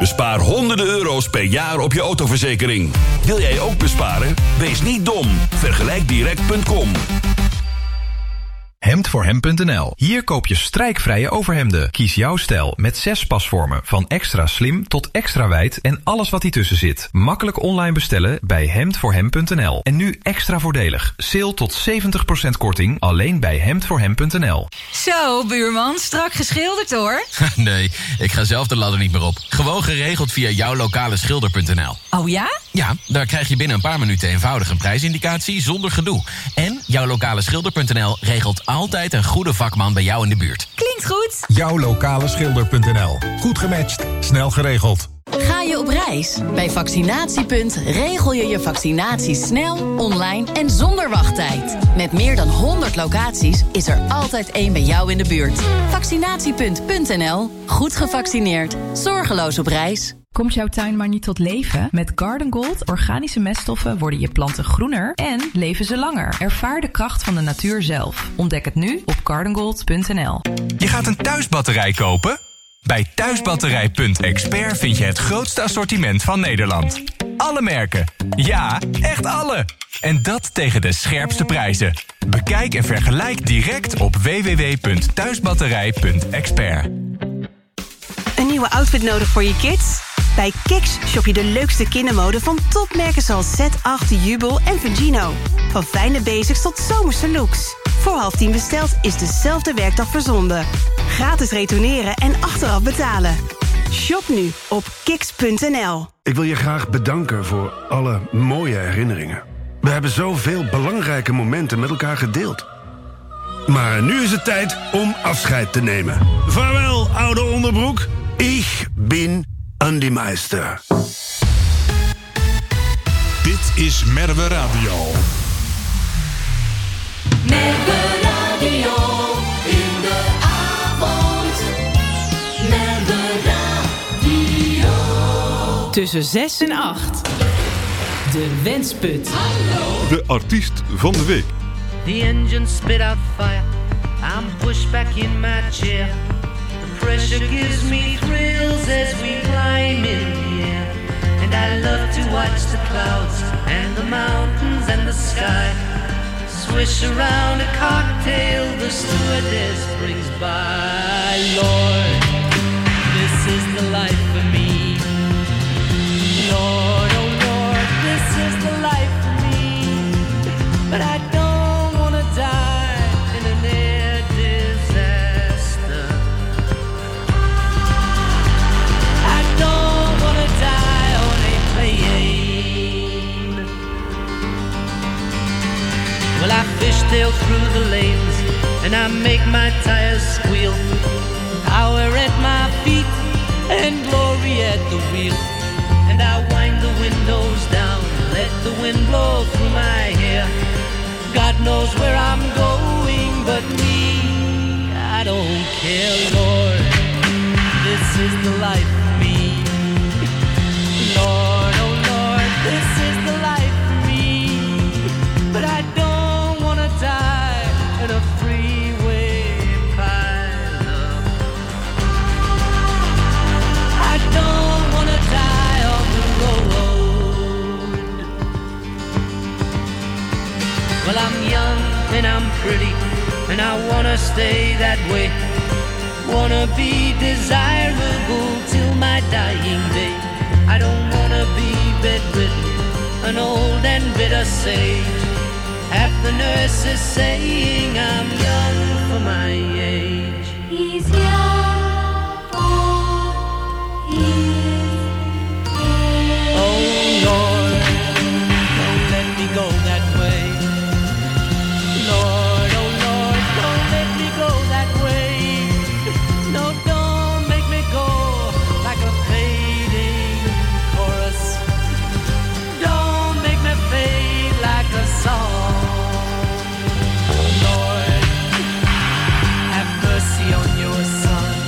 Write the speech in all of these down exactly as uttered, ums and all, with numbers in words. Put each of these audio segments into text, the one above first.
Bespaar honderden euro's per jaar op je autoverzekering. Wil jij ook besparen? Wees niet dom. Vergelijk direct punt com. hemd voor hem punt n l. Hier koop je strijkvrije overhemden. Kies jouw stijl met zes pasvormen. Van extra slim tot extra wijd en alles wat ertussen zit. Makkelijk online bestellen bij hemd voor hem punt n l. En nu extra voordelig. Sale tot zeventig procent korting alleen bij hemd voor hem punt n l. Zo, buurman, strak geschilderd hoor. Nee, ik ga zelf de ladder niet meer op. Gewoon geregeld via jouw lokale schilder punt n l. Oh ja? Ja, daar krijg je binnen een paar minuten eenvoudig een prijsindicatie zonder gedoe. En jouw lokale schilder punt n l regelt altijd een goede vakman bij jou in de buurt. Klinkt goed. Jouw lokale schilder punt n l. Goed gematcht, snel geregeld. Ga je op reis? Bij Vaccinatiepunt regel je je vaccinatie snel, online en zonder wachttijd. Met meer dan honderd locaties is er altijd één bij jou in de buurt. Vaccinatiepunt punt n l. Goed gevaccineerd. Zorgeloos op reis. Komt jouw tuin maar niet tot leven? Met Garden Gold organische meststoffen worden je planten groener en leven ze langer. Ervaar de kracht van de natuur zelf. Ontdek het nu op garden gold punt n l. Je gaat een thuisbatterij kopen? Bij thuisbatterij punt expert vind je het grootste assortiment van Nederland. Alle merken. Ja, echt alle. En dat tegen de scherpste prijzen. Bekijk en vergelijk direct op w w w punt thuisbatterij punt expert. Een nieuwe outfit nodig voor je kids? Bij Kiks shop je de leukste kindermode van topmerken zoals Z acht, Jubel en Vigino. Van fijne basics tot zomerse looks. Voor half tien besteld is dezelfde werkdag verzonden. Gratis retourneren en achteraf betalen. Shop nu op kiks punt n l. Ik wil je graag bedanken voor alle mooie herinneringen. We hebben zoveel belangrijke momenten met elkaar gedeeld. Maar nu is het tijd om afscheid te nemen. Vaarwel, oude onderbroek. Ik ben Andy Meister. Dit is Merwe Radio. Merwe Radio in de avond. Merwe Radio. Tussen zes en acht. De Wensput. Hallo. De artiest van de week. The engine spit out fire. I'm pushed back in my chair. The pressure gives me thrills as we climb in the air. And I love to watch the clouds and the mountains and the sky swish around a cocktail the stewardess brings by. Lord, this is the life for me. Lord, oh Lord, this is the life for me. But I don't want to die in an air disaster. I don't want to die on a plane. Well, I fishtail through the lanes and I make my tires squeal. Power at my feet and glory at the wheel. And I wind the windows down, let the wind blow through my hair. God knows where I'm going, but me, I don't care, Lord. This is the life for me. Lord, oh Lord, this is the life for me. But I don't want to die in a freeway pileup. I don't want to die on the road. Well, I'm young and I'm pretty, and I wanna stay that way. Wanna be desirable till my dying day. I don't wanna be bedridden, an old and bitter sage. Half the nurses saying I'm young for my age. He's young for his age. Oh Lord, don't let me go that way. Lord, oh Lord, don't let me go that way. No, don't make me go like a fading chorus. Don't make me fade like a song. Lord, have mercy on your son.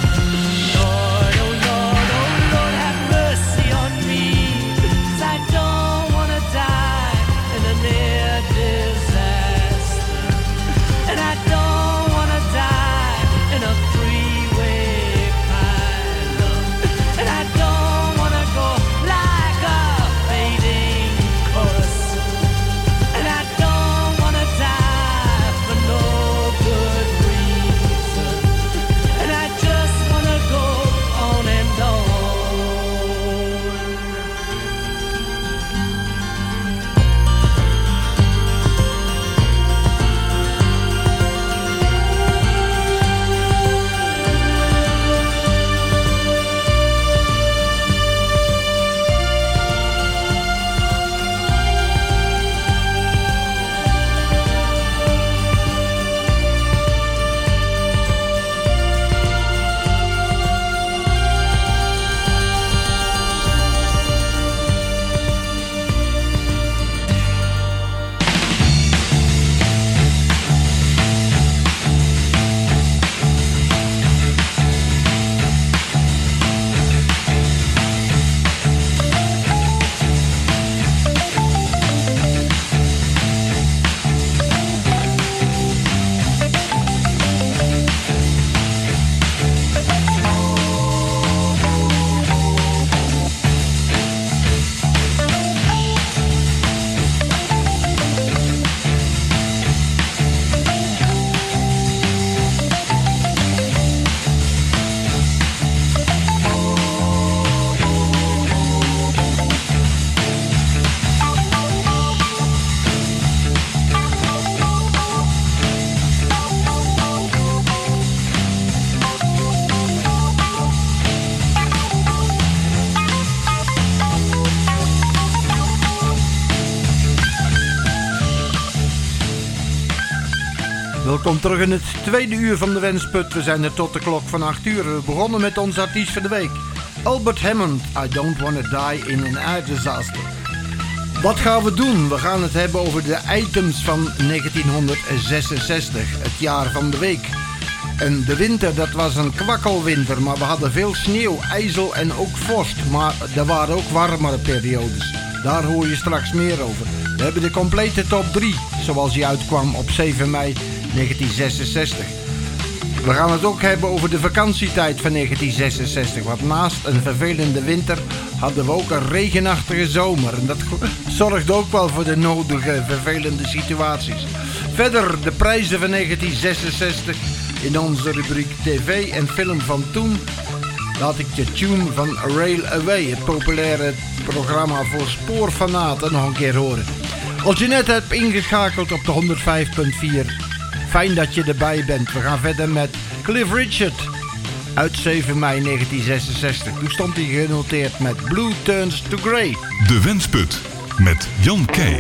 Welkom terug in het tweede uur van de Wensput. We zijn er tot de klok van acht uur. We begonnen met onze artiest van de week. Albert Hammond, I Don't Wanna Die in an Air Disaster. Wat gaan we doen? We gaan het hebben over de items van negentienhonderdzesenzestig, het jaar van de week. En de winter, dat was een kwakkelwinter, maar we hadden veel sneeuw, ijzel en ook vorst. Maar er waren ook warmere periodes. Daar hoor je straks meer over. We hebben de complete top drie, zoals die uitkwam op zeven mei negentienzesenzestig. We gaan het ook hebben over de vakantietijd van negentienzesenzestig. Want naast een vervelende winter hadden we ook een regenachtige zomer. En dat zorgde ook wel voor de nodige vervelende situaties. Verder de prijzen van negentienzesenzestig in onze rubriek tv en film van toen. Laat ik de tune van Rail Away, het populaire programma voor spoorfanaten, nog een keer horen. Als je net hebt ingeschakeld op de honderdvijf punt vier, fijn dat je erbij bent. We gaan verder met Cliff Richard uit zeven mei negentienzesenzestig. Toen stond hij genoteerd met Blue Turns to Grey. De Wensput met Jan Keij.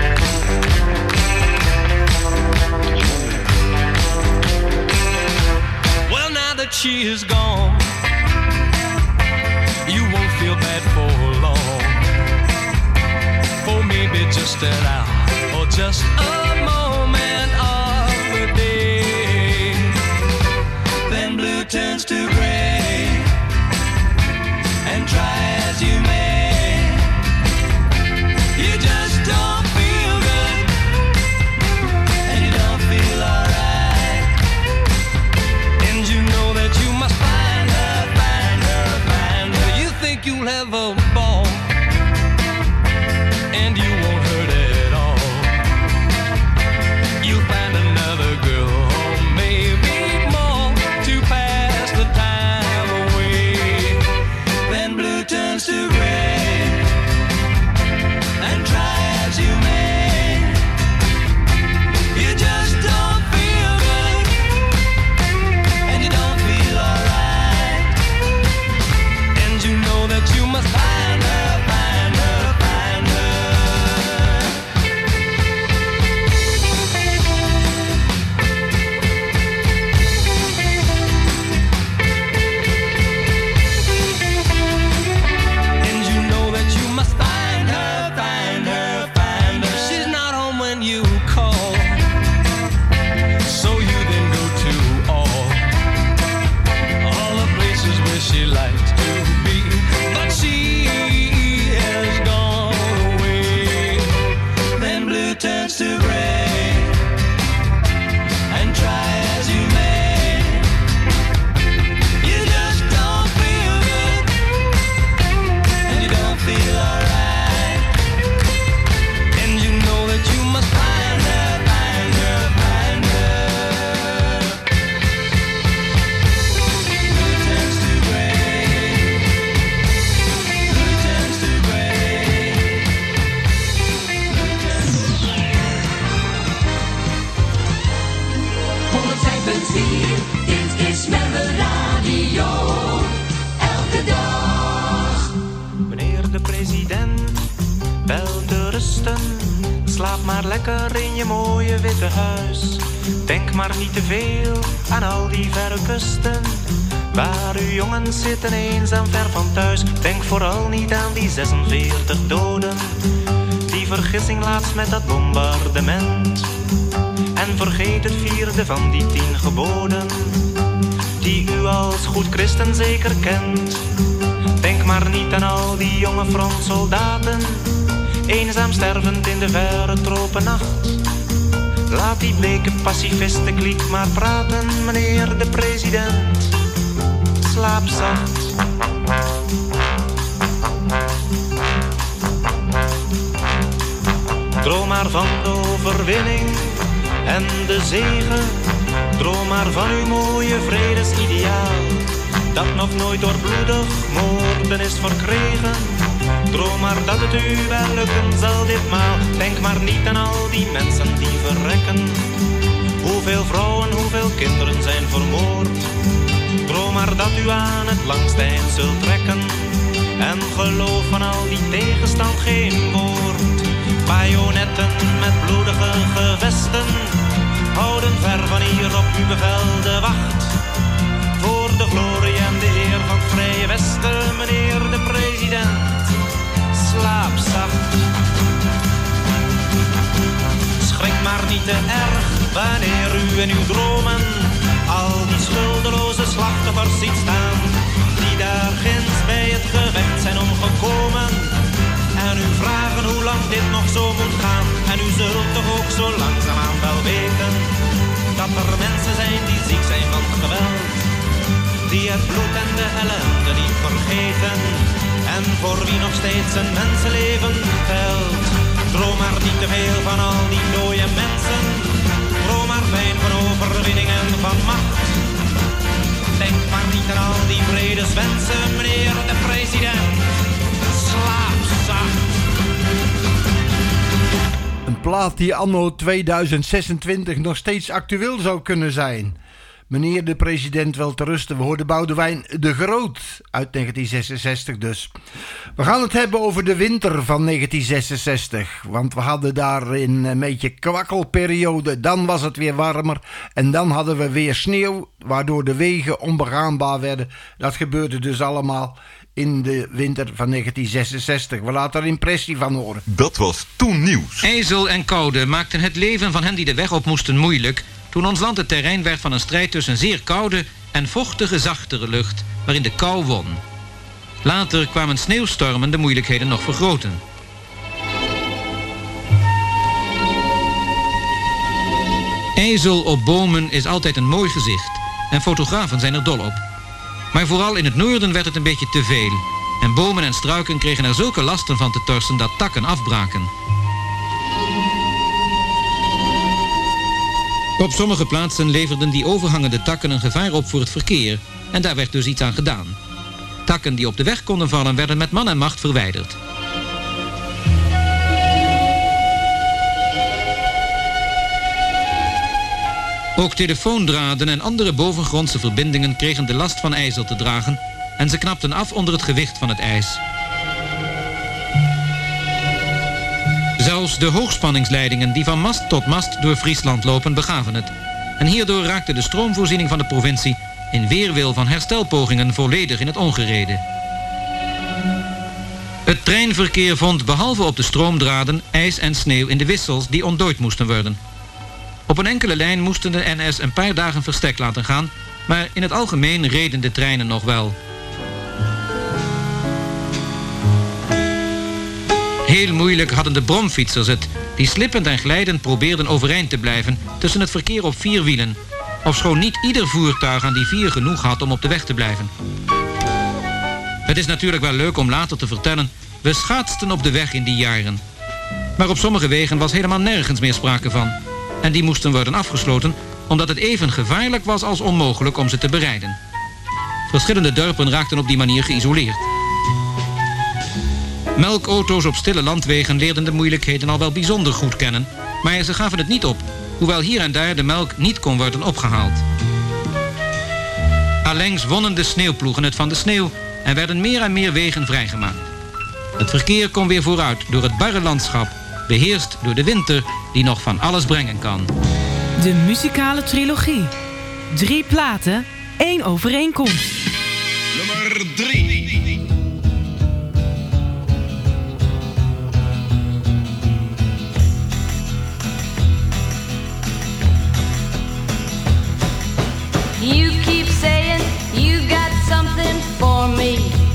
Well, now that she is gone, you won't feel bad for long. For maybe just an hour or just a moment of the day. Then blue turns to gray, and try as you may, you just don't feel good, and you don't feel alright. And you know that you must find her, find her, find her. You think you'll have a ball, and you won't hurt at all. You'll find another girl, or maybe more, to pass the time away. Then blue turns to gray, and try as you may, you just don't feel good, and you don't feel alright. And you know that you must find her, find her, find her. And you know that you must find her, find her, find her. She's not home when you call, so you then go to all, all the places where she likes to be. But she has gone away. Then blue turns to gray, and try as you may, you just don't feel good, and you don't feel alright. And you know that you must find her, find her, find her. Blue turns to gray, blue turns to gray, blue turns to gray. honderdvijf punt vier, dit is Merwe Radio. Elke dag. Meneer de president, wel te rusten. Slaap maar lekker in je mooie witte huis. Denk maar niet te veel aan al die verre kusten, waar uw jongens zitten eenzaam ver van thuis. Denk vooral niet aan die zesenveertig doden, die vergissing laatst met dat bombardement. En vergeet het vierde van die tien geboden, die u als goed christen zeker kent. Denk maar niet aan al die jonge frontsoldaten, eenzaam stervend in de verre tropennacht. Laat die bleke pacifisten kliek maar praten, meneer de president. Slaap zacht. Droom maar van de overwinning en de zegen. Droom maar van uw mooie vredesideaal, dat nog nooit door bloedig moorden is verkregen. Droom maar dat het u wel lukken zal ditmaal. Denk maar niet aan al die mensen die verrekken. Hoeveel vrouwen, hoeveel kinderen zijn vermoord. Droom maar dat u aan het langst eind zult trekken. En geloof van al die tegenstand geen woord. Bajonetten met bloedige gevesten, houden ver van hier op uw bevel de wacht. Voor de glorie en de eer van het Vrije Westen, meneer de president, slaap zacht. Schrik maar niet te erg wanneer u in uw dromen al die schuldeloze slachtoffers ziet staan, die daar ginds bij het gevecht zijn omgekomen. En u vragen hoe lang dit nog zo moet gaan. En u zult toch ook zo langzaamaan wel weten dat er mensen zijn die ziek zijn van geweld, die het bloed en de ellende niet vergeten, en voor wie nog steeds een mensenleven telt. Droom maar niet te veel van al die dode mensen, droom maar fijn van overwinning en van macht. Denk maar niet aan al die vredeswensen, meneer de president, slaap zacht. Een plaat die anno tweeduizend zesentwintig nog steeds actueel zou kunnen zijn. Meneer de president wel te rusten. We hoorden Boudewijn de Groot uit negentien zesenzestig dus. We gaan het hebben over de winter van negentien zesenzestig. Want we hadden daar een beetje kwakkelperiode. Dan was het weer warmer. En dan hadden we weer sneeuw, waardoor de wegen onbegaanbaar werden. Dat gebeurde dus allemaal in de winter van negentien zesenzestig. We laten er impressie van horen. Dat was toen nieuws. IJzel en koude maakten het leven van hen die de weg op moesten moeilijk, toen ons land het terrein werd van een strijd tussen zeer koude en vochtige zachtere lucht, waarin de kou won. Later kwamen sneeuwstormen de moeilijkheden nog vergroten. IJzel op bomen is altijd een mooi gezicht en fotografen zijn er dol op. Maar vooral in het noorden werd het een beetje te veel en bomen en struiken kregen er zulke lasten van te torsen dat takken afbraken. Op sommige plaatsen leverden die overhangende takken een gevaar op voor het verkeer en daar werd dus iets aan gedaan. Takken die op de weg konden vallen werden met man en macht verwijderd. Ook telefoondraden en andere bovengrondse verbindingen kregen de last van ijzel te dragen en ze knapten af onder het gewicht van het ijs. Zelfs de hoogspanningsleidingen die van mast tot mast door Friesland lopen begaven het. En hierdoor raakte de stroomvoorziening van de provincie in weerwil van herstelpogingen volledig in het ongerede. Het treinverkeer vond behalve op de stroomdraden ijs en sneeuw in de wissels die ontdooid moesten worden. Op een enkele lijn moesten de N S een paar dagen verstek laten gaan, maar in het algemeen reden de treinen nog wel. Heel moeilijk hadden de bromfietsers het, die slippend en glijdend probeerden overeind te blijven tussen het verkeer op vier wielen, ofschoon niet ieder voertuig aan die vier genoeg had om op de weg te blijven. Het is natuurlijk wel leuk om later te vertellen, we schaatsten op de weg in die jaren. Maar op sommige wegen was helemaal nergens meer sprake van. En die moesten worden afgesloten omdat het even gevaarlijk was als onmogelijk om ze te berijden. Verschillende dorpen raakten op die manier geïsoleerd. Melkauto's op stille landwegen leerden de moeilijkheden al wel bijzonder goed kennen, maar ze gaven het niet op, hoewel hier en daar de melk niet kon worden opgehaald. Allengs wonnen de sneeuwploegen het van de sneeuw en werden meer en meer wegen vrijgemaakt. Het verkeer kon weer vooruit door het barre landschap, beheerst door de winter die nog van alles brengen kan. De muzikale trilogie. Drie platen, één overeenkomst. Nummer drie. You keep saying you got something for me,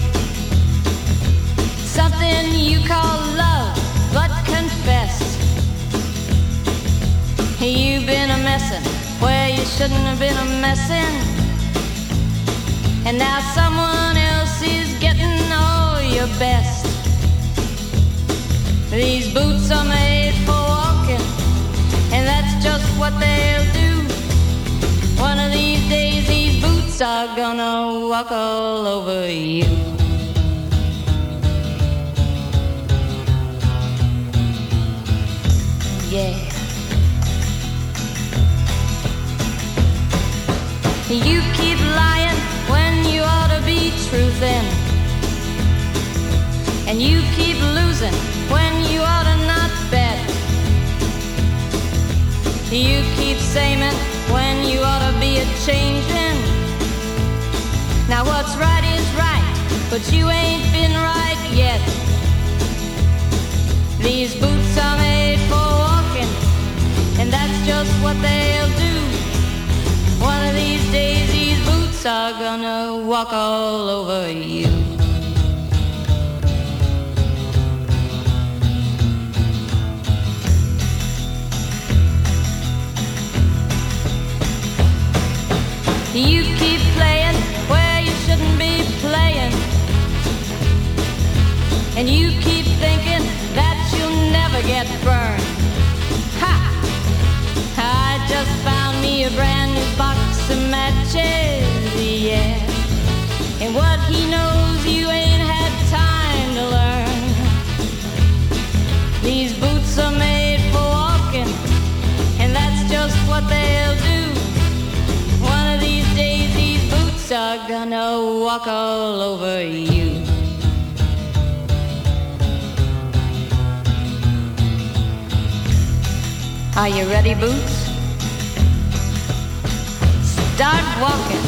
something you call love, but confess you've been a messin' where you shouldn't have been a messin', and now someone else is getting all your best. These boots are made for walking, and that's just what they'll do. One of these days these boots are gonna walk all over you. Yeah. You keep lying when you ought to be truthin', and you keep losing when you ought to not bet. You keep saying when you ought to be a changing. Now what's right is right, but you ain't been right yet. These boots are made for walking, and that's just what they'll do. One of these days these boots are gonna walk all over you. You keep playing where you shouldn't be playing, and you keep thinking that you'll never get burned. Ha! I just found me a brand new box of matches, yeah. And what he knows you ain't had time to learn. These boots are made for walking, and that's just what they'll do. One of these days these boots are gonna walk all over you. Are you ready, Boots? Start walking.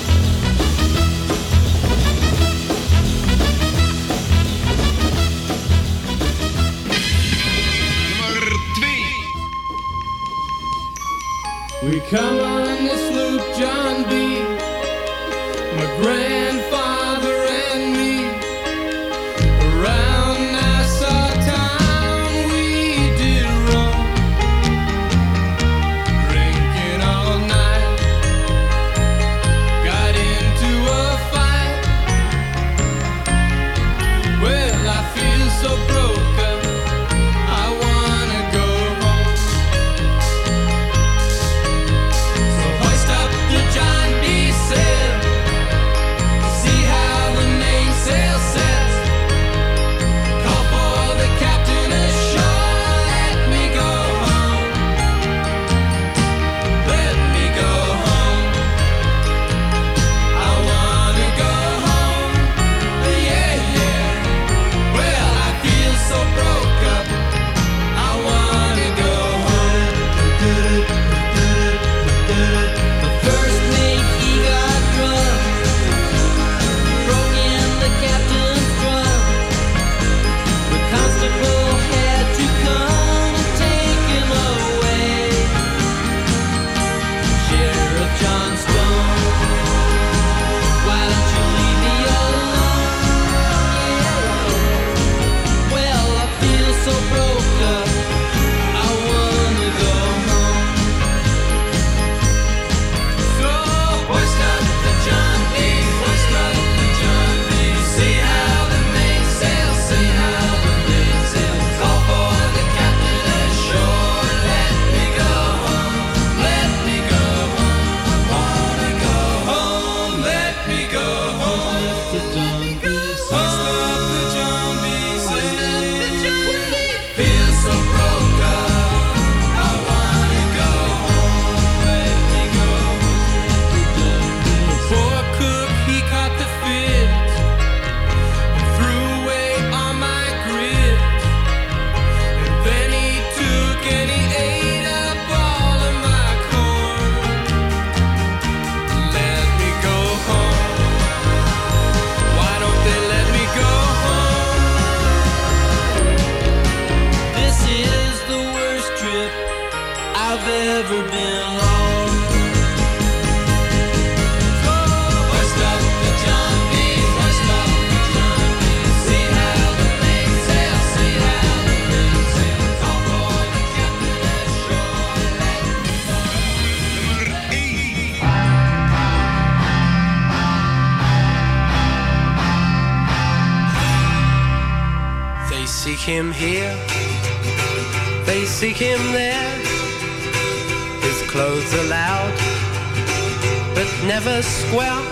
We come on the sloop John B, my grandfather and me. Around Nassau town we did roam, drinking all night. Got into a fight. Well, I feel so broke up, I wanna go home. So hoist up the John B. sail, see how the mainsail sets. Call for the captain ashore, let me go home. Let me go home. I wanna go home. Yeah, yeah. Well, I feel so broke up, I wanna go home. The first mate, he got drunk, broke in the captain's drum. The constable had to come and take him away. Sheriff John Stone, why don't you leave me alone? Well, I feel so broke up, I wanna go home. So hoist up the John B, hoist up the John B. See how the mainsail, see how the mainsail. Call for the captain ashore, let me go home, let me go home. I wanna go home, let me go home. Hoist up the John B, hoist up the John B. Feel so broke up, I wanna go home, let me go home. The poor cook, he caught the fit and threw away all my grit. And then he took and he ate up all of my corn. Let me go home. Why don't they let me go home? This is the worst trip I've ever been on. So hoist up the John B, hoist up the John B. See how the mainsail, see how the mainsail. Call for the captain ashore, let me go. They seek him here, they seek him there. His clothes are loud, but never square.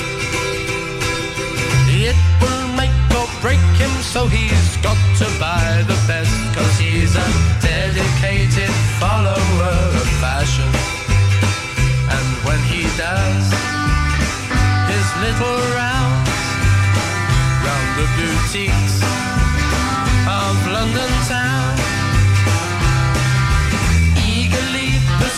It will make or break him, so he's got to buy the best. Cause he's a dedicated follower of fashion. And when he does his little rounds round the boutiques of London town, eagerly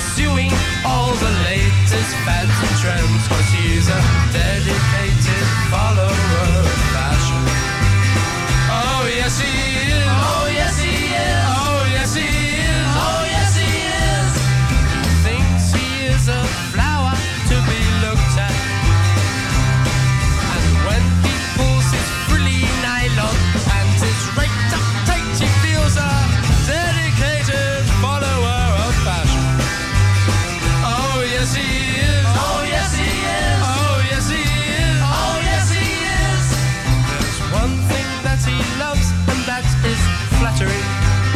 following all the latest fads and trends, 'cause he's a dedicated follower of fashion. Oh yes he is. Oh yes he is. Oh yes he is. Oh yes he is. Thinks he is a flower to be looked at, and when he pulls his frilly nylon and his raked up tight, he feels a dedicated follower of fashion. Oh yes he is. Oh yes he is. Oh yes he is. Oh yes he is. There's one thing that he loves, and that is flattery.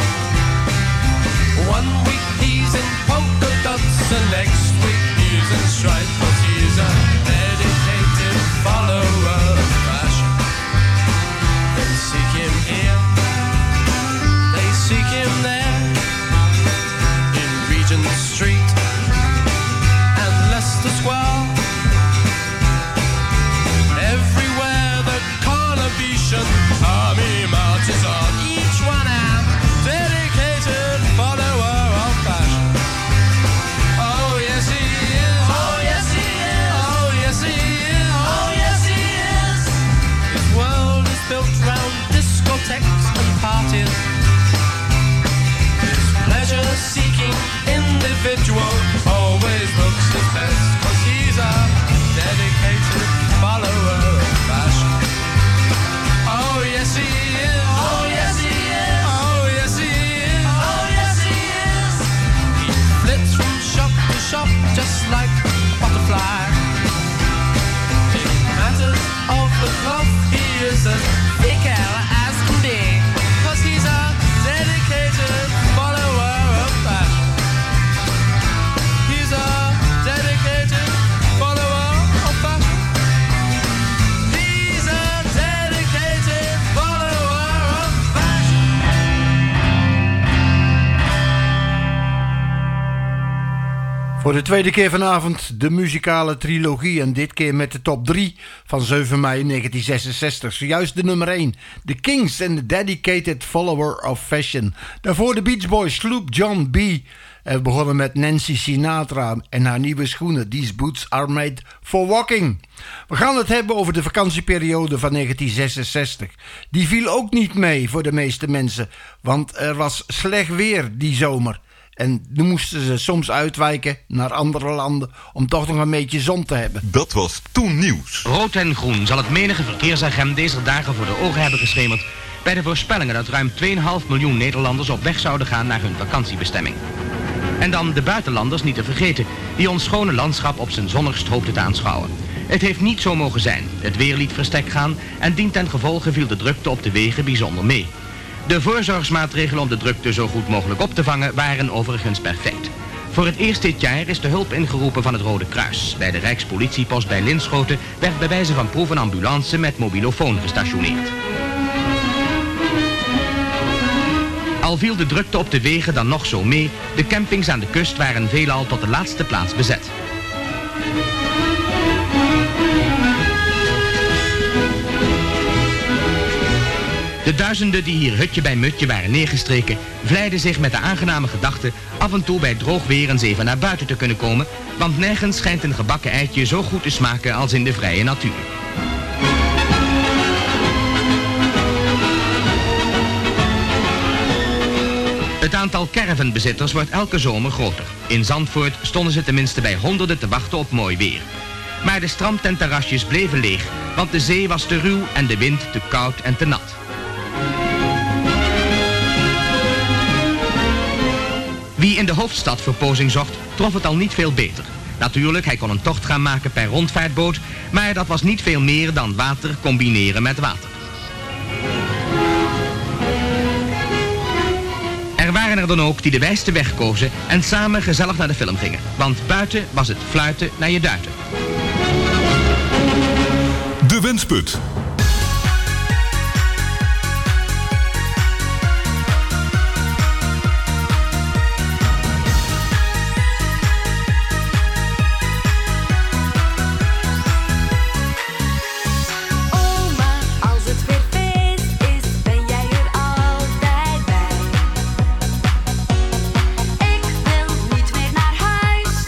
One week he's in polka dots, and next week he's in stripes, but he's a dedicated follower of fashion. They seek him here, they seek him there, in Regent Street and Leicester Square. Everywhere the Carnation army marches on, each one a dedicated follower of fashion. Oh yes he is. Oh yes he is. Oh yes he is. Oh yes he is. His world is built round discotheques and parties. His pleasure-seeking individual always looks his best, 'cause he's a dedicated follower of fashion. Oh yes he is. Oh yes he is. Oh yes he is. Oh yes he is. He flits from shop to shop just like a butterfly. In matters of the cloth he is as fickle as can be, 'cause he's a dedicated follower of fashion. He's a dedicated follower of fashion. He's a dedicated follower of fashion. Voor de tweede keer vanavond de muzikale trilogie. En dit keer met de top drie van zeven mei negentien zesenzestig. Zojuist de nummer één. The Kings and the Dedicated Follower of Fashion. Daarvoor de Beach Boys, Sloop John B. En we begonnen met Nancy Sinatra en haar nieuwe schoenen. These boots are made for walking. We gaan het hebben over de vakantieperiode van negentien zesenzestig. Die viel ook niet mee voor de meeste mensen. Want er was slecht weer die zomer. En nu moesten ze soms uitwijken naar andere landen om toch nog een beetje zon te hebben. Dat was toen nieuws. Rood en groen zal het menige verkeersagent deze dagen voor de ogen hebben geschemerd bij de voorspellingen dat ruim twee komma vijf miljoen Nederlanders op weg zouden gaan naar hun vakantiebestemming. En dan de buitenlanders niet te vergeten, die ons schone landschap op zijn zonnigst hoopten te aanschouwen. Het heeft niet zo mogen zijn. Het weer liet verstek gaan en dientengevolge viel de drukte op de wegen bijzonder mee. De voorzorgsmaatregelen om de drukte zo goed mogelijk op te vangen waren overigens perfect. Voor het eerst dit jaar is de hulp ingeroepen van het Rode Kruis. Bij de Rijkspolitiepost bij Linschoten werd bij wijze van proef een ambulance met mobilofoon gestationeerd. Al viel de drukte op de wegen dan nog zo mee, de campings aan de kust waren veelal tot de laatste plaats bezet. De duizenden die hier hutje bij mutje waren neergestreken, vleiden zich met de aangename gedachte af en toe bij droog weer eens even naar buiten te kunnen komen, want nergens schijnt een gebakken eitje zo goed te smaken als in de vrije natuur. Het aantal caravanbezitters wordt elke zomer groter. In Zandvoort stonden ze tenminste bij honderden te wachten op mooi weer. Maar de strand- en terrasjes bleven leeg, want de zee was te ruw en de wind te koud en te nat. Wie in de hoofdstad verpozing zocht, trof het al niet veel beter. Natuurlijk, hij kon een tocht gaan maken per rondvaartboot, maar dat was niet veel meer dan water combineren met water. Er waren er dan ook die de wijste weg kozen en samen gezellig naar de film gingen. Want buiten was het fluiten naar je duiten. De Wensput. Ik wil niet meer naar huis.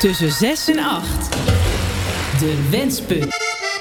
Tussen zes en acht. De Wensput.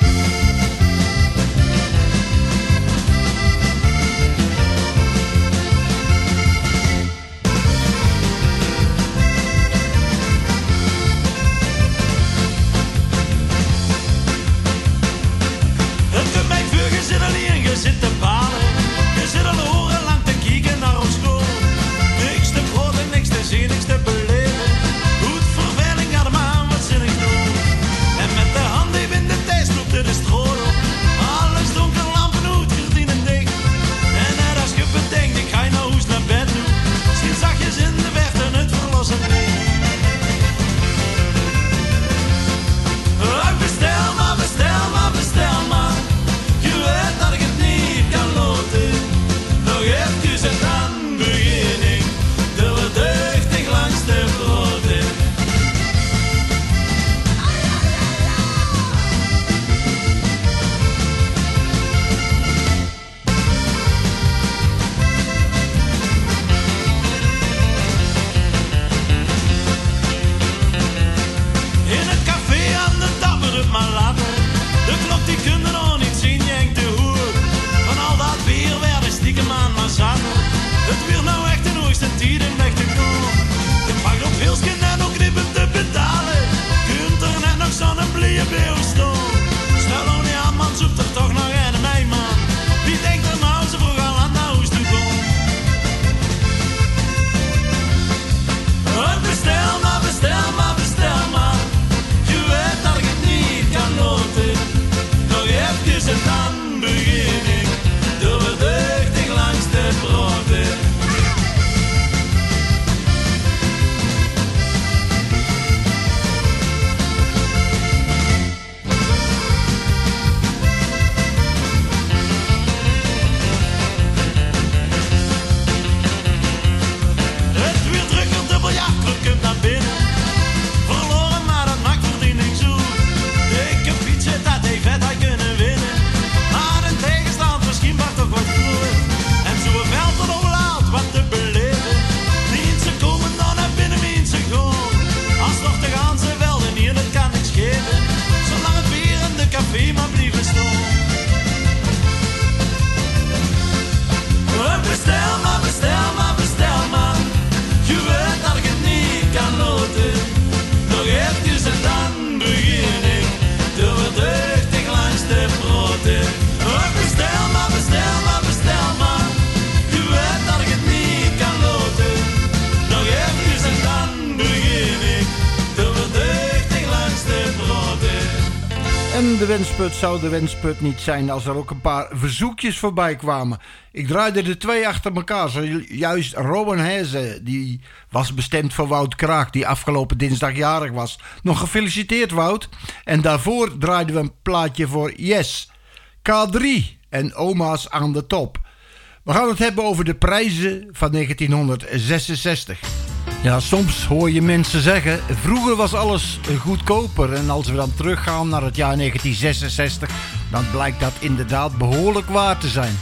De Wensput zou de Wensput niet zijn als er ook een paar verzoekjes voorbij kwamen. Ik draaide de twee achter elkaar. Juist Rowan Heze, die was bestemd voor Wout Kraak, die afgelopen dinsdag jarig was. Nog gefeliciteerd, Wout. En daarvoor draaiden we een plaatje voor Yes, K drie en Oma's aan de top. We gaan het hebben over de prijzen van negentienhonderdzesenzestig. Ja, soms hoor je mensen zeggen, vroeger was alles goedkoper. En als we dan teruggaan naar het jaar negentien zesenzestig, dan blijkt dat inderdaad behoorlijk waar te zijn.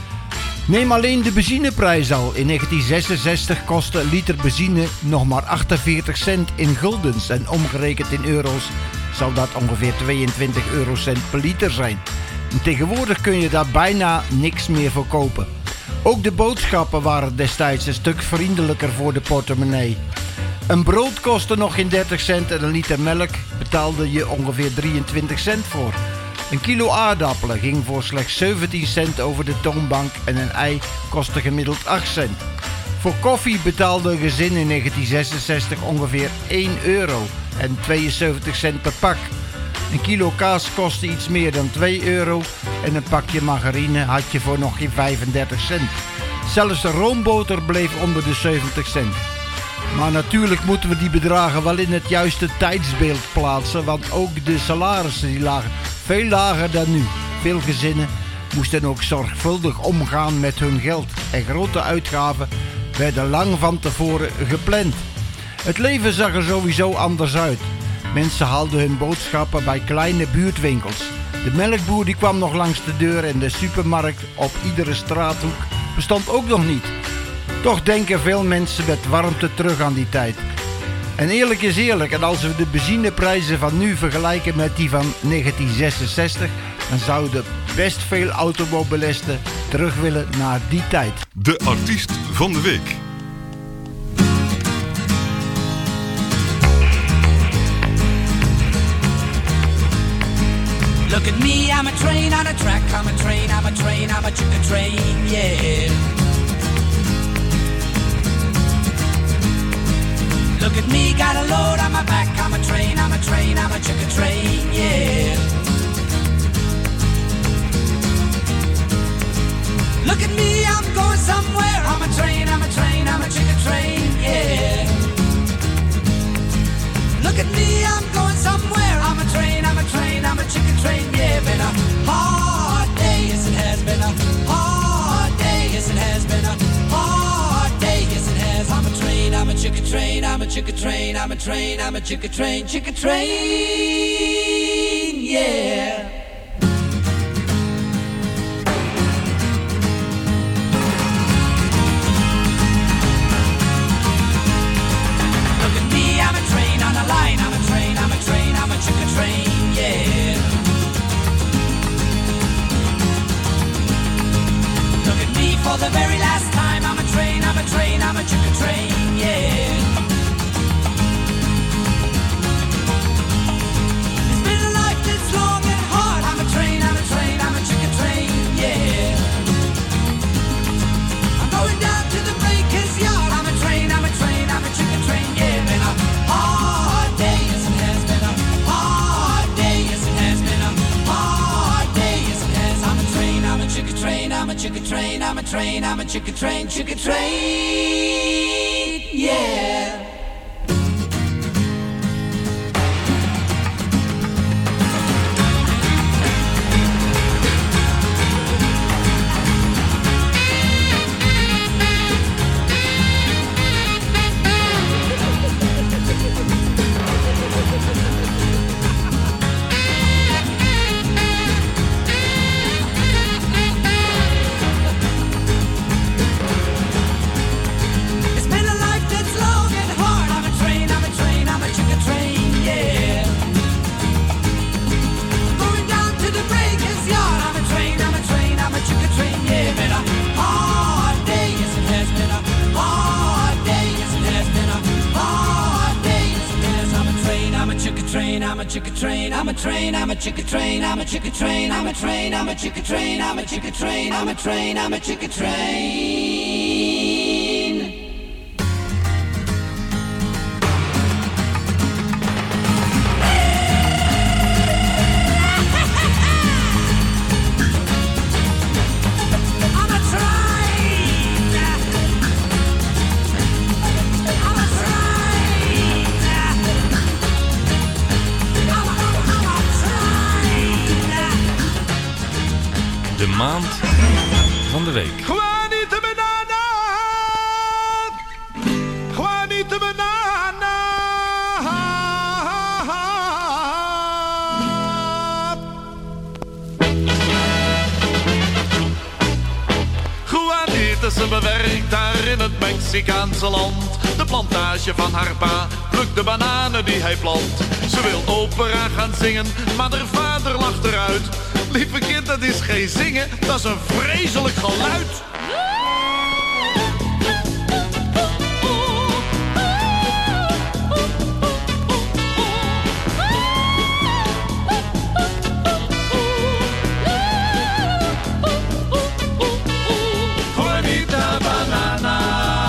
Neem alleen de benzineprijs al. In negentien zesenzestig kostte een liter benzine nog maar achtenveertig cent in guldens. En omgerekend in euro's zou dat ongeveer tweeëntwintig eurocent per liter zijn. En tegenwoordig kun je daar bijna niks meer voor kopen. Ook de boodschappen waren destijds een stuk vriendelijker voor de portemonnee. Een brood kostte nog geen dertig cent en een liter melk betaalde je ongeveer drieëntwintig cent voor. Een kilo aardappelen ging voor slechts zeventien cent over de toonbank en een ei kostte gemiddeld acht cent. Voor koffie betaalde een gezin in negentien zesenzestig ongeveer één euro en tweeënzeventig cent per pak. Een kilo kaas kostte iets meer dan twee euro en een pakje margarine had je voor nog geen vijfendertig cent. Zelfs de roomboter bleef onder de zeventig cent. Maar natuurlijk moeten we die bedragen wel in het juiste tijdsbeeld plaatsen, want ook de salarissen die lagen veel lager dan nu. Veel gezinnen moesten ook zorgvuldig omgaan met hun geld en grote uitgaven werden lang van tevoren gepland. Het leven zag er sowieso anders uit. Mensen haalden hun boodschappen bij kleine buurtwinkels. De melkboer die kwam nog langs de deur en de supermarkt op iedere straathoek bestond ook nog niet. Toch denken veel mensen met warmte terug aan die tijd. En eerlijk is eerlijk, en als we de benzineprijzen van nu vergelijken met die van negentien zesenzestig... dan zouden best veel automobilisten terug willen naar die tijd. De artiest van de week. Look at me, I'm a train on a track, I'm a train, I'm a train, I'm a chicken train, yeah. Look at me, got a load on my back, I'm a train, I'm a train, I'm a chicken train, yeah. Look at me, I'm going somewhere, I'm a train, I'm a train, I'm a chicken train, yeah. Look at me, I'm going somewhere, I'm a train, I'm a train, I'm a chicken train, yeah. Been a hard day, yes it has been a hard day, yes it has been a hard day, yes it has. I'm a train, I'm a chicken train, I'm a chicken train, I'm a train, I'm a chicken train, chicken train, yeah. Chicken train, yeah. Look at me for the very last time. I'm a train, I'm a train, I'm a chicken train, yeah. It's been a life that's long and hard. I'm a train, I'm a train, I'm a chicken train, yeah. I'm going down to the breaker's yard. I'm a train, I'm a train, I'm a chicken train, yeah. Been a hard day, yes it has been a chicken train, I'm a chicken train, I'm a train, I'm a chicken train, chicken train, yeah. I'm a chicken train, I'm a train, I'm a chicken train, I'm a chicken train, I'm a train, I'm a chicken train, I'm a chicken train, I'm a train, I'm a chicken train. De maand van de week. Juanita Banana! Juanita Banana! Juanita, ze bewerkt daar in het Mexicaanse land. De plantage van haar pa plukt de bananen die hij plant. Ze wil opera gaan zingen, maar haar vader lacht eruit. Lieve kind, dat is geen zingen, dat is een vreselijk geluid. Juanita Banana,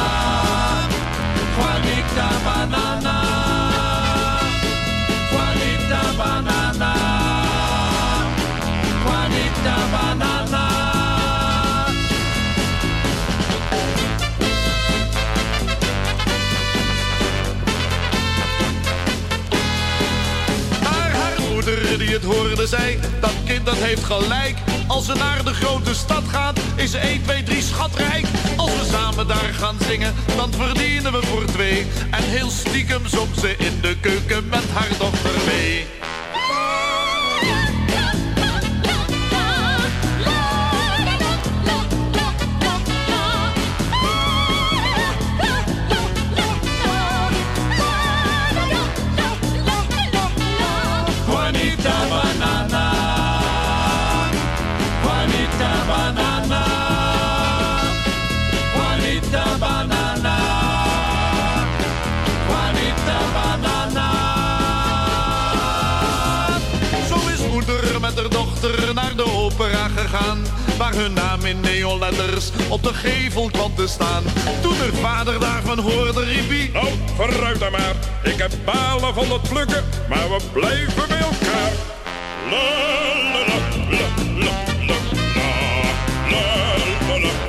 Juanita Banana, Juanita Banana. Juanita Banana. Maar haar moeder die het hoorde zei, dat kind dat heeft gelijk. Als ze naar de grote stad gaat, is ze één, twee, drie schatrijk. Als we samen daar gaan zingen, dan verdienen we voor twee. En heel stiekem zomt ze in de keuken met haar dochter mee. opera gegaan, waar hun naam in neonletters op de gevel kwam te staan. Toen er vader daarvan hoorde, riep hij: nou, vooruit dan maar. Ik heb balen van het plukken, maar we blijven bij elkaar. La la la la la la la la la.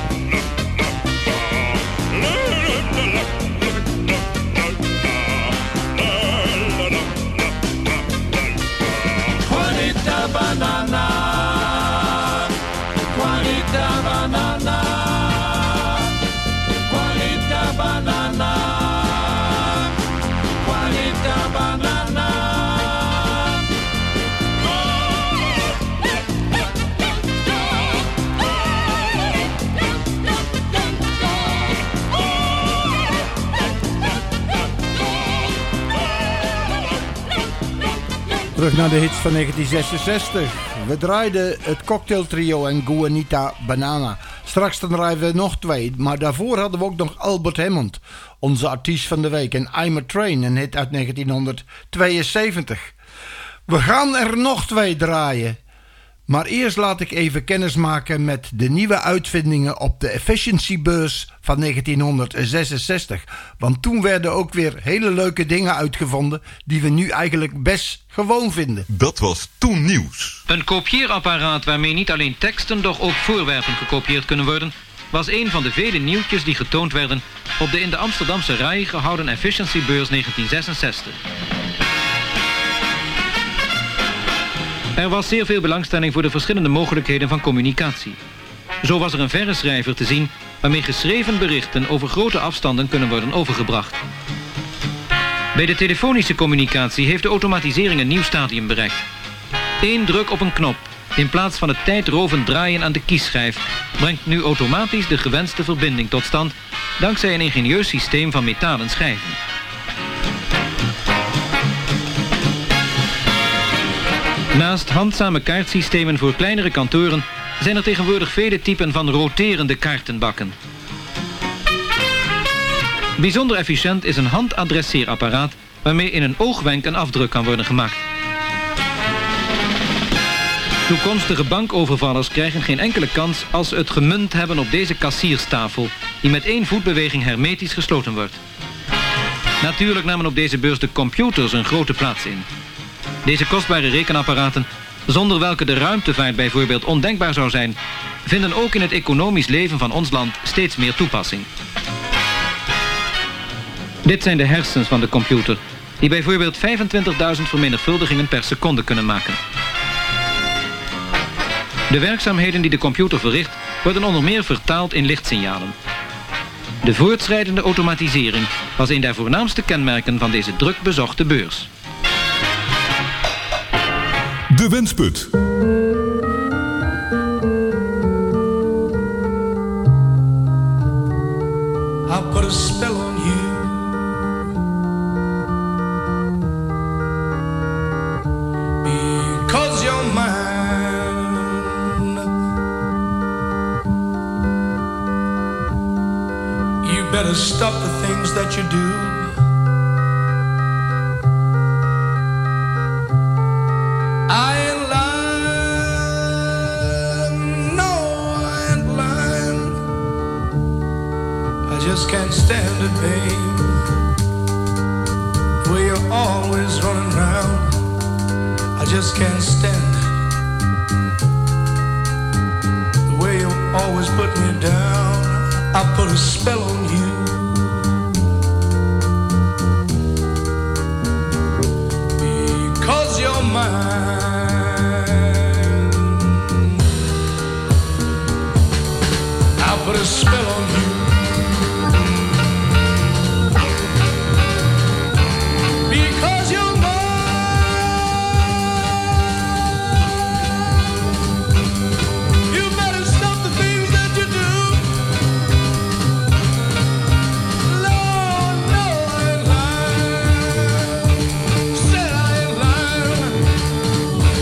Juanita banana, Juanita banana, Juanita banana, Juanita banana. Terug naar de hits van negentien zesenzestig. We draaiden het cocktailtrio en Juanita Banana. Straks dan draaien we nog twee. Maar daarvoor hadden we ook nog Albert Hammond, onze artiest van de week. En I'm a Train, een hit uit negentienhonderdtweeënzeventig. We gaan er nog twee draaien. Maar eerst laat ik even kennis maken met de nieuwe uitvindingen op de Efficiency-beurs van negentienhonderdzesenzestig. Want toen werden ook weer hele leuke dingen uitgevonden die we nu eigenlijk best gewoon vinden. Dat was toen nieuws. Een kopieerapparaat waarmee niet alleen teksten, doch ook voorwerpen gekopieerd kunnen worden, was een van de vele nieuwtjes die getoond werden op de in de Amsterdamse Rai gehouden Efficiency-beurs negentien zesenzestig. Er was zeer veel belangstelling voor de verschillende mogelijkheden van communicatie. Zo was er een verreschrijver te zien waarmee geschreven berichten over grote afstanden kunnen worden overgebracht. Bij de telefonische communicatie heeft de automatisering een nieuw stadium bereikt. Eén druk op een knop, in plaats van het tijdrovend draaien aan de kiesschijf, brengt nu automatisch de gewenste verbinding tot stand, dankzij een ingenieus systeem van metalen schijven. Naast handzame kaartsystemen voor kleinere kantoren zijn er tegenwoordig vele typen van roterende kaartenbakken. Bijzonder efficiënt is een handadresseerapparaat waarmee in een oogwenk een afdruk kan worden gemaakt. Toekomstige bankovervallers krijgen geen enkele kans als ze het gemunt hebben op deze kassierstafel, die met één voetbeweging hermetisch gesloten wordt. Natuurlijk namen op deze beurs de computers een grote plaats in. Deze kostbare rekenapparaten, zonder welke de ruimtevaart bijvoorbeeld ondenkbaar zou zijn, vinden ook in het economisch leven van ons land steeds meer toepassing. Dit zijn de hersens van de computer, die bijvoorbeeld vijfentwintigduizend vermenigvuldigingen per seconde kunnen maken. De werkzaamheden die de computer verricht, worden onder meer vertaald in lichtsignalen. De voortschrijdende automatisering was een der voornaamste kenmerken van deze druk bezochte beurs. De Wensput. I'll put a spell on you. Because you're mine. You better stop the things that you do. I ain't lying, no, I ain't lying. I just can't stand it, babe. The way you're always running around, I just can't stand it. The way you always put me down, I put a spell on you. Because you're mine. Put a spell on you. Because you're mine. You better stop the things that you do. Lord, no, I ain't lying. Said I ain't lying.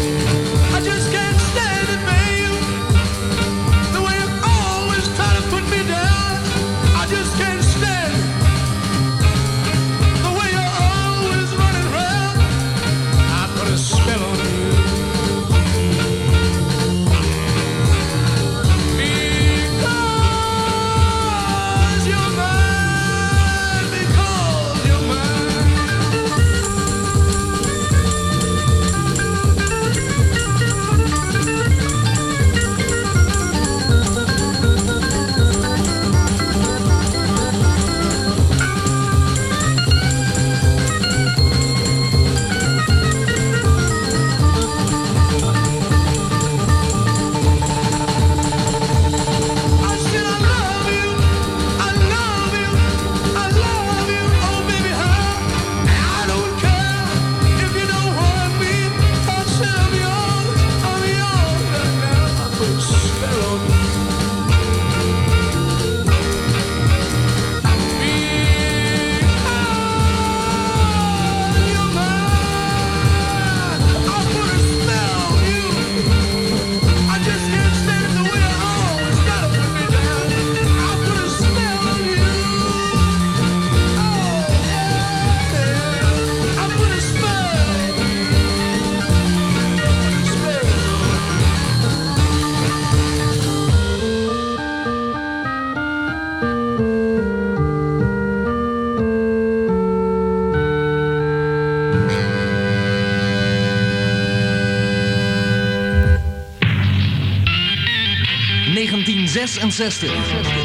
zesenzestig.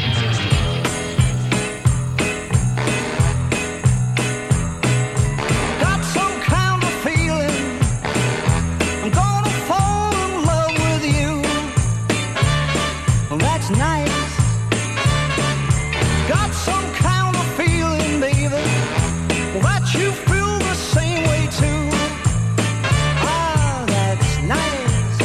Got some kind of feeling I'm gonna fall in love with you. Well, that's nice. Got some kind of feeling, baby, that you feel the same way too. Ah, that's nice.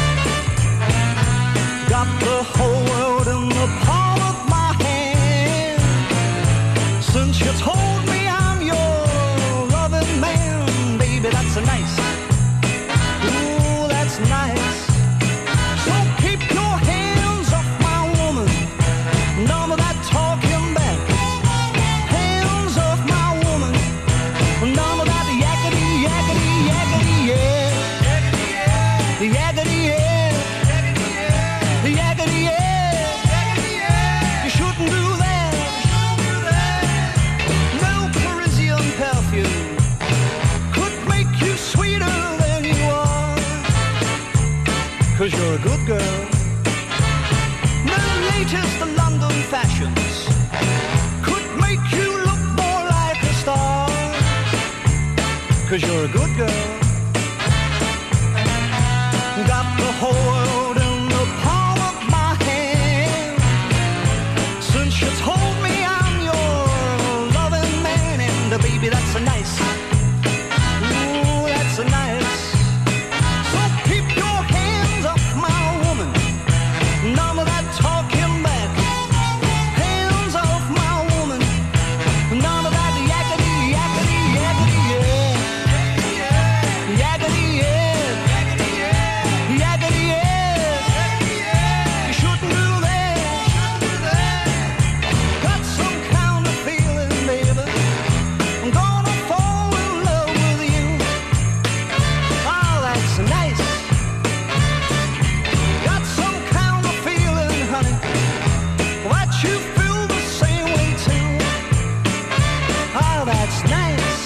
Got the whole world in the palm of my hand. Since you told me I'm your loving man, baby, that's a nice. Ooh, that's nice. So keep your hands off my woman. None of that talking back. Hands off my woman. None of that yakety, yakety, yakety, yeah. Yakety, yeah. Yakety, yeah. You shouldn't do that. No Parisian perfume could make you sweeter than you are. 'Cause you're a good girl. No latest London fashions could make you look more like a star. 'Cause you're a good girl. Got the whole world in the palm of my hand. Since you told me I'm your loving man, and uh, baby, that's a nice. Ooh, that's a nice. So keep your hands off my woman. None of that talking back. Hands off my woman. None of that yakety, yakety, yakety, yeah. Yakety, yeah. Yakety, yeah. You shouldn't do that. Got some kind of feeling, baby. I'm gonna fall in love with you. Oh, that's nice. Got some kind of feeling, honey, that you feel the same way too. Oh, that's nice.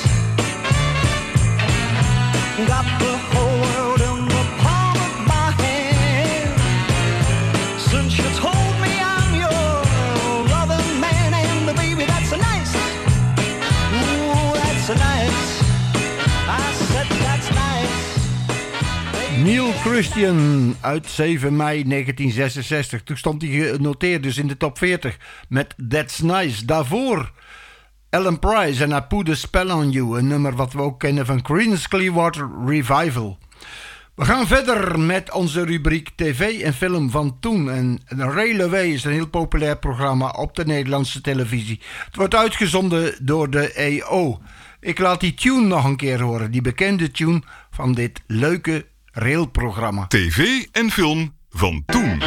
Got the whole world in the palm of my hand. Since you told me I'm your loving man, and baby, that's a nice. Ooh, that's a nice. I said that's nice. Neil Christian uit zeven mei negentien zesenzestig. Toen stond hij genoteerd dus in de top veertig met That's Nice. Daarvoor Ellen Price en I Put a Spell on You. Een nummer wat we ook kennen van Creedence Clearwater Revival. We gaan verder met onze rubriek T V en film van toen. En Rail Away is een heel populair programma op de Nederlandse televisie. Het wordt uitgezonden door de E O. Ik laat die tune nog een keer horen. Die bekende tune van dit leuke railprogramma. T V en film van toen.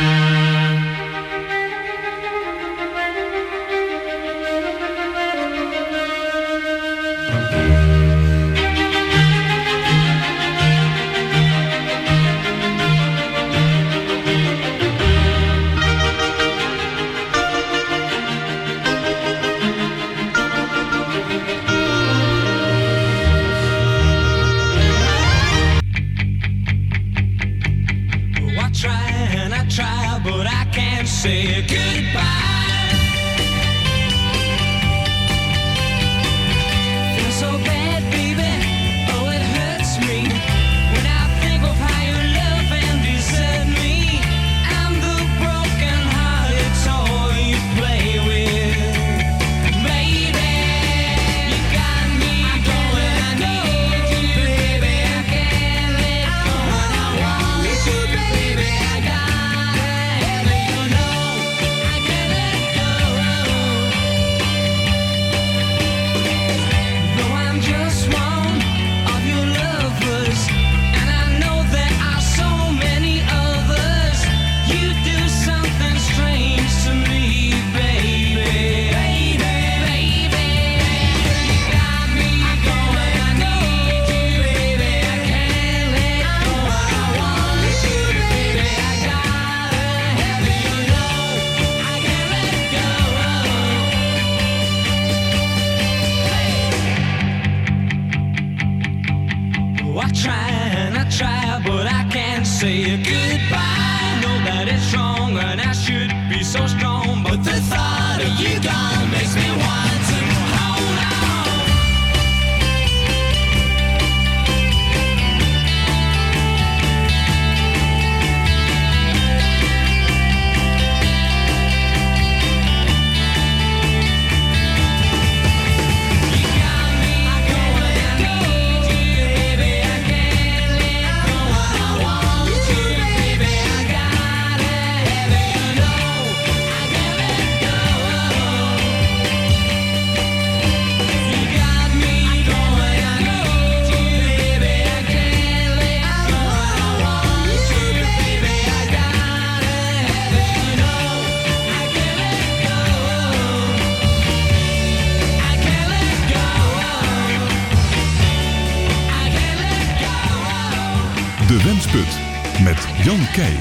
Oh, I try and I try, but I can't say goodbye. Feel so bad, baby. Oh, it hurts me when I think of how you love and desert me. I'm the broken hearted toy you play with, baby. You got me going. I need you, baby. I can't let go. I want you, baby. I gotta have you know. I can't let go. Though I'm just one of your lovers, and I know there are so many others, you do something strange to me, baby. Baby, baby, you got me going. I need you, baby. I can't let go. I want you, baby. I gotta have you know. I can't let go. Oh, I try and I try, but I can't say goodbye. I know that it's wrong and I should be she's so strong. But the thought of you gone makes me want to hold on. De Wensput met Jan Keij.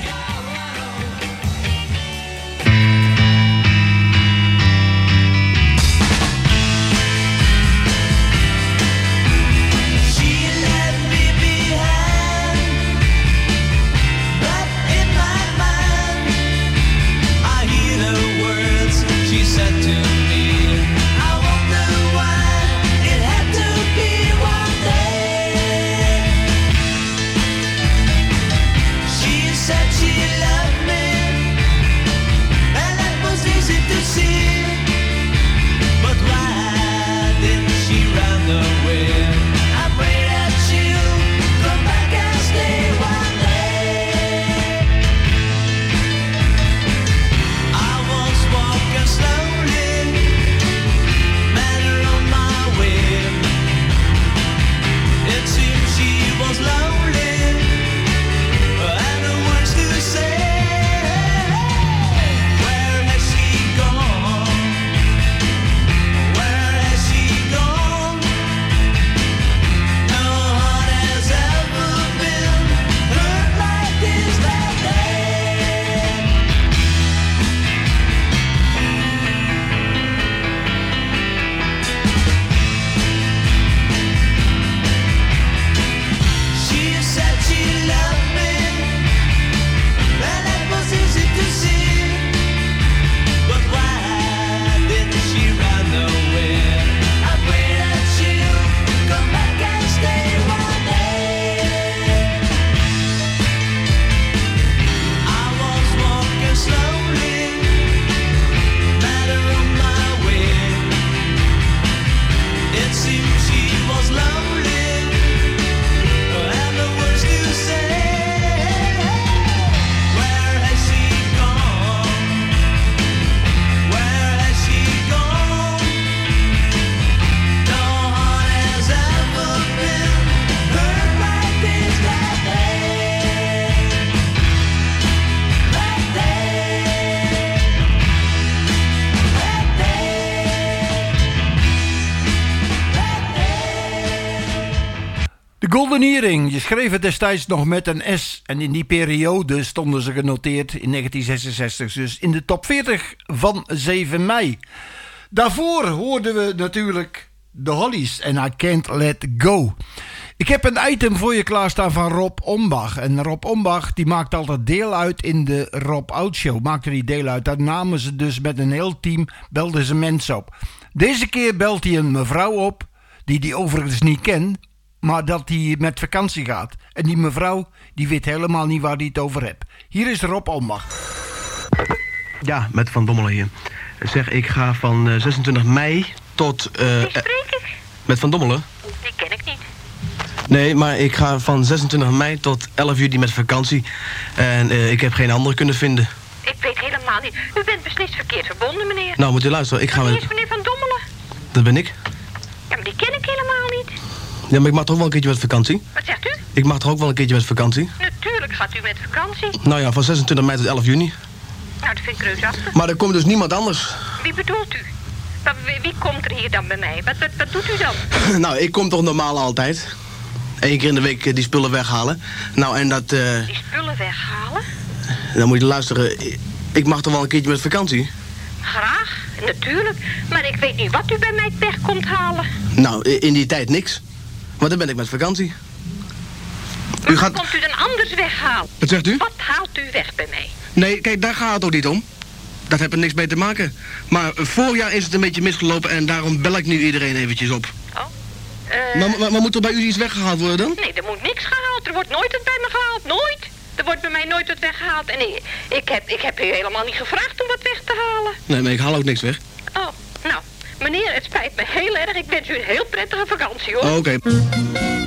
Golden Earring, je schreef het destijds nog met een S. En in die periode stonden ze genoteerd in negentien zesenzestig. Dus in de top veertig van zeven mei. Daarvoor hoorden we natuurlijk de Hollies en I Can't Let Go. Ik heb een item voor je klaarstaan van Rob Ombach. En Rob Ombach die maakt altijd deel uit in de Rob Oud Show. Maakte die deel uit. Daar namen ze dus met een heel team, belden ze mensen op. Deze keer belt hij een mevrouw op, die die overigens niet kent, maar dat hij met vakantie gaat. En die mevrouw, die weet helemaal niet waar hij het over hebt. Hier is Rob Ombach. Ja, met Van Dommelen hier. Zeg, ik ga van uh, zesentwintig mei tot... Uh, Wie spreek ik? Met Van Dommelen? Die ken ik niet. Nee, maar ik ga van zesentwintig mei tot elf juli met vakantie. En uh, ik heb geen andere kunnen vinden. Ik weet helemaal niet. U bent beslist verkeerd verbonden, meneer. Nou, moet u luisteren. Ik ga Wie met... is meneer Van Dommelen? Dat ben ik. Ja, maar die ken ik helemaal niet. Ja, maar ik mag toch wel een keertje met vakantie? Wat zegt u? Ik mag toch ook wel een keertje met vakantie? Natuurlijk gaat u met vakantie. Nou ja, van zesentwintig mei tot elf juni. Nou, dat vind ik reusachtig. Maar er komt dus niemand anders. Wie bedoelt u? Wat, wie, wie komt er hier dan bij mij? Wat, wat, wat doet u dan? Nou, ik kom toch normaal altijd. Eén keer in de week uh, die spullen weghalen. Nou, en dat... Uh... Die spullen weghalen? Dan moet je luisteren. Ik mag toch wel een keertje met vakantie? Graag, natuurlijk. Maar ik weet niet wat u bij mij weg komt halen. Nou, in die tijd niks. Want dan ben ik met vakantie. Maar u gaat... komt u dan anders weghalen? Wat zegt u? Wat haalt u weg bij mij? Nee, kijk, daar gaat het ook niet om. dat heeft er niks mee te maken. Maar uh, voorjaar is het een beetje misgelopen en daarom bel ik nu iedereen eventjes op. Oh. Uh... Maar, maar, maar moet er bij u iets weggehaald worden dan? Nee, er moet niks gehaald. Er wordt nooit wat bij me gehaald. Nooit. Er wordt bij mij nooit wat weggehaald. En ik, ik, heb, ik heb u helemaal niet gevraagd om wat weg te halen. Nee, maar ik haal ook niks weg. Oh, nou, meneer, het spijt me heel erg. Ik wens u een heel prettige vakantie, hoor. Oh, oké. Okay.